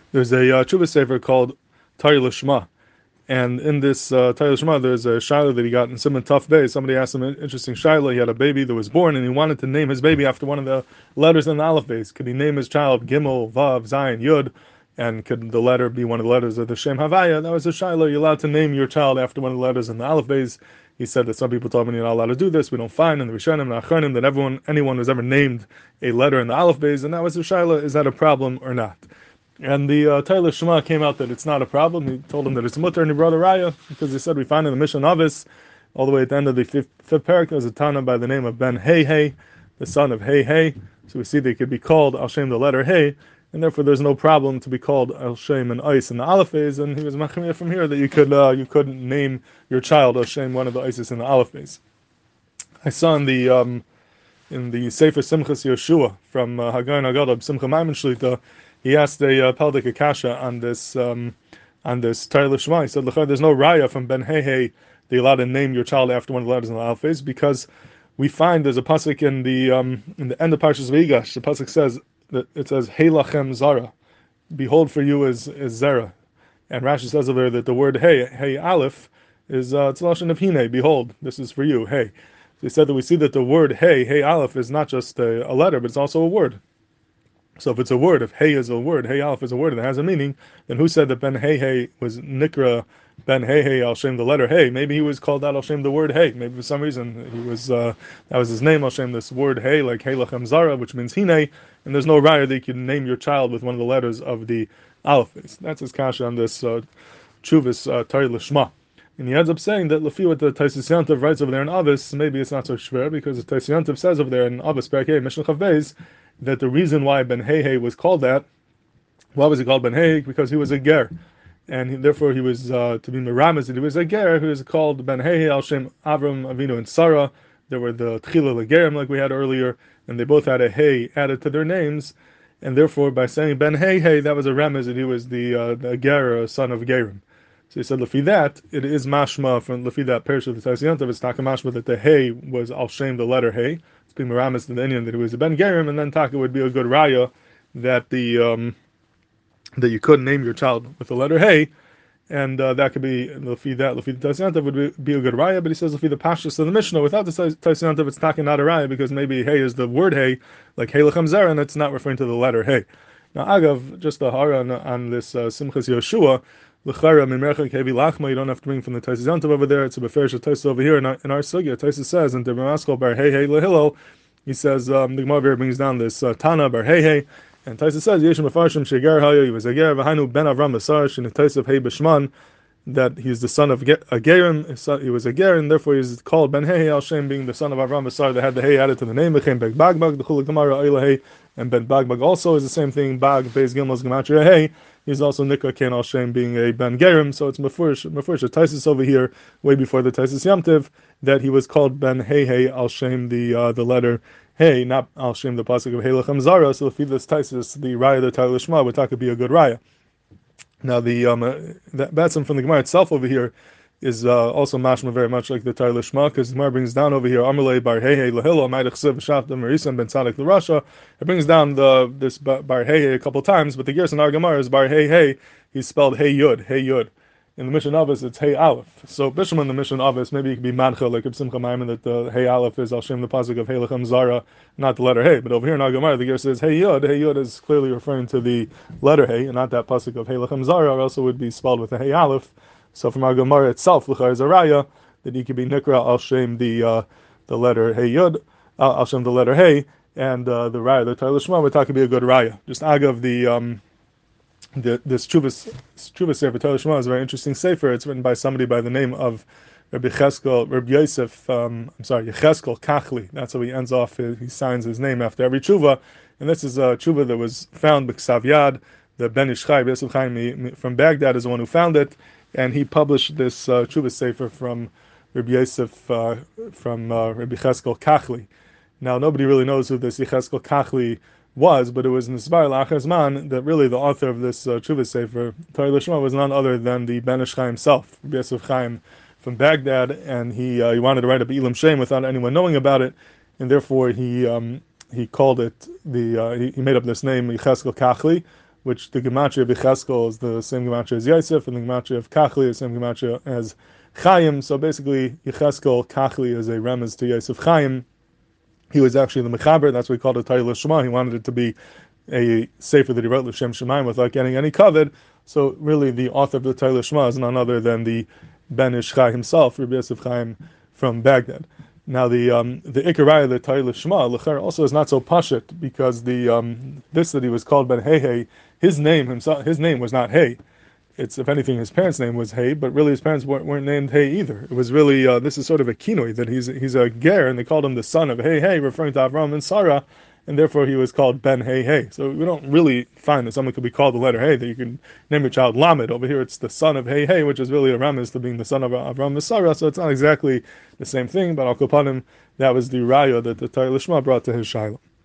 There's a Chuvah Sefer called Tari Lishma. And in this Tari Lishma, there's a Shiloh that he got in Simon Tough Bay. Somebody asked him an interesting Shiloh. He had a baby that was born, and he wanted to name his baby after one of the letters in the Aleph base. Could he name his child Gimel, Vav, Zayin, Yud? And could the letter be one of the letters of the Shem Havaya? That was a Shiloh. You're allowed to name your child after one of the letters in the Aleph base. He said that some people told me you're not allowed to do this. We don't find in the Rishonim and Achronim that anyone was ever named a letter in the Aleph base, and that was a Shiloh. Is that a problem or not? And the Tyler Shema came out that it's not a problem. He told him that it's mutter, and he brought a raya because he said we find in the Mishnah Avis, all the way at the end of the fifth parak, there's a Tana by the name of Ben Hey Hey, the son of Hey Hey. So we see they could be called Al Shem the letter Hey, and therefore there's no problem to be called Al Shem and Ice in the Aleph phase. And he was machmir from here that you couldn't name your child Al Shem one of the Isis in the Aleph phase. I saw in the Sefer Simchas Yeshua from Hagai Nagadab Simcha Maimon Shlita. He asked a Peldik Akasha on this Tari Lishma. He said, there's no raya from Ben Hey Hey that you're allowed to name your child after one of the letters in the alphabet, because we find there's a pasuk in the end of Parshas Veigash. The pasuk says that it says Hey Lachem Zara, behold for you is Zara, and Rashi says over there that the word Hey Aleph is it's lashon of Hine, behold, this is for you, Hey. So he said that we see that the word Hey Aleph is not just a letter, but it's also a word. So if it's a word, if Hey is a word, Hey Aleph is a word, and it has a meaning, then who said that Ben Hey Hey was Nikra Ben Hey Hey Al Shem the letter Hey? Maybe he was called out Al Shem the word Hey. Maybe for some reason he was that was his name Al Shem, this word Hey, like Hey Lachem Zara, which means Hine, and there's no raya that you can name your child with one of the letters of the Aleph. That's his kasha on this Chuvas Tari Lishma. And he ends up saying that Lafi, what the Taisus Yantav writes over there in Avis, maybe it's not so shver, because the Taisus Yantav says over there in Avis Perkei Mishnah Chav Beis that the reason why Ben Hey Hey was called that, why was he called Ben Hey? Because he was a ger, and therefore he was to be meramis that he was a ger who was called Ben Hey Hey Al Shem Avram Avinu and Sarah. There were the Tchila Legerim like we had earlier, and they both had a Hey added to their names, and therefore by saying Ben Hey Hey, that was a remez that he was the ger, son of Gerim. So he said, Lefi that, it is mashma from Lefi that parish of the Taisyantav, it's taka mashma that the Hey was Al Shem, the letter Hey. It's being meramis to the Indian that it was a Ben Gerim, and then taka would be a good raya that that you couldn't name your child with the letter Hey, and that could be Lefi the Taisyantav would be a good raya, but he says Lefi the pashtus of the Mishnah, without the Taisyantav, it's taka not a raya, because maybe Hey is the word Hey, like Hey Lechem Zera, and it's not referring to the letter Hey. Now, Agav, just the hara on this Simchas Yeshua, L'chara mimercha kevi lachma. You don't have to bring from the Taisus Yantav over there. It's a beferish Taisus over here in our sugya. Taisus says in the Ramaskal bar Hey Hey Lehillel, he says the Gemara brings down this Tana bar Hey Hey, and Taisus says Yeshim Mefarshim Shegar Haya. He was a ger v'hainu ben Avram Masar. In the Taisus of Hey Bishman, that he's the son of a gerim. He was a ger, and therefore he's called Ben Hey Al Shem, being the son of Avram Masar. That had the Hey added to the name. Became Beg Bagbag. The Chuluk Gemara Oila Hey, and Ben Bagbag also is the same thing. Bag Beis Gimels Gematria Hey. He's also Nikra Ken Al Shem, being a Ben Gerim, so it's Mefurish a Taisus over here, way before the Taisus Yamtiv, that he was called Ben Hey Hey Al Shem, the letter Hey, not Al Shem, the pasuk of Hey Lechem Zara. So if he this Taisus, the raya, the Tali Lishma, would talk to be a good raya. Now the that Batsim from the Gemara itself over here is also mashma very much like the Tari Lishma, because the Gemara brings down over here Amalei bar Hey Hey Lahilo Ma'idach Siv Shaftam Marisan Ben Tzadik L'Rasha. It brings down this bar Hey Hey a couple times, but the Gerson in our Gemara is bar Hey Hey. He's spelled Hey Yud, Hey Yud. In the Mishnah Avis, it's Hey Aleph. So Bishlam in the Mishnah Avis, maybe it could be Mancha like Simcha Maimon, that the Hey Aleph is Al Shem, the pasuk of Hey Lechem Zara, not the letter Hey. But over here in our Gemara, the Gerson says Hey Yud. Hey Yud is clearly referring to the letter Hey, and not that pasuk of Hey Lechem Zara, or else it would be spelled with a Hey Aleph. So from our Gemara itself, L'char is a raya that he could be Nikra Al Shem, the letter Hey Yud, Al Shem, the letter Hey, and the raya, the Tari Lishma, would talk to be a good raya. Just agav this Chuvas Sefer Tari Lishma is a very interesting sefer. It's written by somebody by the name of Rabbi Yosef, Yecheskel Kachli. That's how he ends off. He signs his name after every tshuva, and this is a tshuva that was found by Ksav Yad. The Ben Ish Chai, Yosef Chaim from Baghdad is the one who found it. And he published this Chuvas Sefer from Rabbi Yosef, from Rabbi Cheskel Kachli. Now, nobody really knows who this Yecheskel Kachli was, but it was Nisbar Lachazman that really the author of this Chuvas Sefer, Tari Lishma, was none other than the Ben Ish Chai himself, Rabbi Yosef Chaim from Baghdad, and he wanted to write a Be'ilam Shem without anyone knowing about it, and therefore he called it, he made up this name, Yecheskel Kachli, which the gematria of Yecheskel is the same gematria as Yosef, and the gematria of Kachli is the same gematria as Chaim. So basically, Yecheskel Kachli is a remez to Yosef Chaim. He was actually the mechaber. That's what he called it Tayil Shema. He wanted it to be a sefer that he wrote L'Shem Shemaim without getting any kavod. So really, the author of the Tayil Shema is none other than the Ben Ish Chai himself, Rabbi Yosef Chaim from Baghdad. Now the Ikaraya of the Tayil Shema L'cher also is not so pashut, because this that he was called Ben Hey, his name was not Hey. It's, if anything, his parents' name was Hey, but really his parents weren't named Hey either. It was really this is sort of a kinoi that he's a ger, and they called him the son of Hey, referring to Avram and Sarah, and therefore he was called Ben Hey. So we don't really find that someone could be called the letter Hey, that you can name your child Lamed. Over here it's the son of Hey, which is really a remez to being the son of Avram and Sarah, so it's not exactly the same thing, but Al Kopanim, that was the raya that the Tayil Shema brought to his Shiloh.